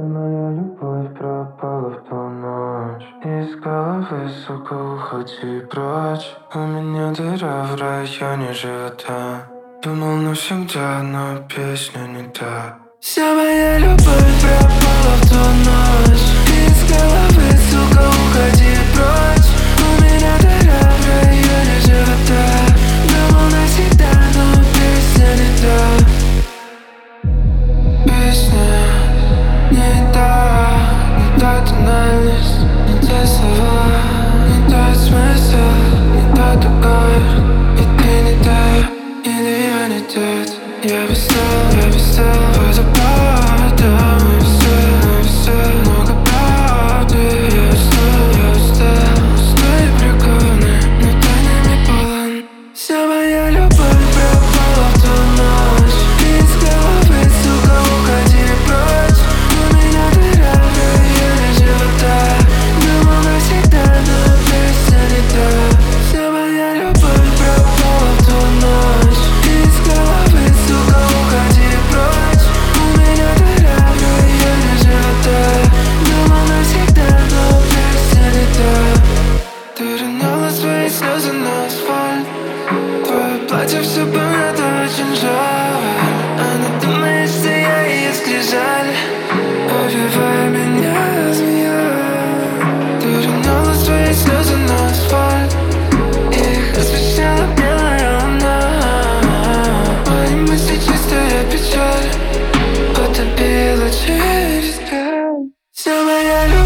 моя любовь пропала в ту ночь. Из головы, сука, уходи прочь. У меня дыра в районе живота. Думал навсегда, но песня не та. Вся моя любовь пропала в ту ночь. Из головы, сука, уходи прочь. У меня дыра в районе живота. Думал навсегда, но песня не та. Песня не та тональность, не те слова, не тот смысл, не тот угар. И ты не та, или я не тот. Я бы стал водопадом. И все, много правды. Я устал, и прикованный, но тайнами полон. Вся моя любовь пропала в ту ночь. Из головы, сука, уходи прочь. У меня дыра в районе живота. Думал навсегда, но песня не та. Вся моя любовь пропала в ту ночь. Из головы, сука, уходи прочь. У меня дыра в районе живота. Думал навсегда, но песня не та. Ты роняла свои слезы на асфальт. Твое платье все помято, очень жаль. Она думает, что я ее скрижаль. Убивай меня, змея. Ты роняла свои слезы на асфальт. Их освещала белая луна. Мои мысли чистая печаль утопила через край. Вся моя любовь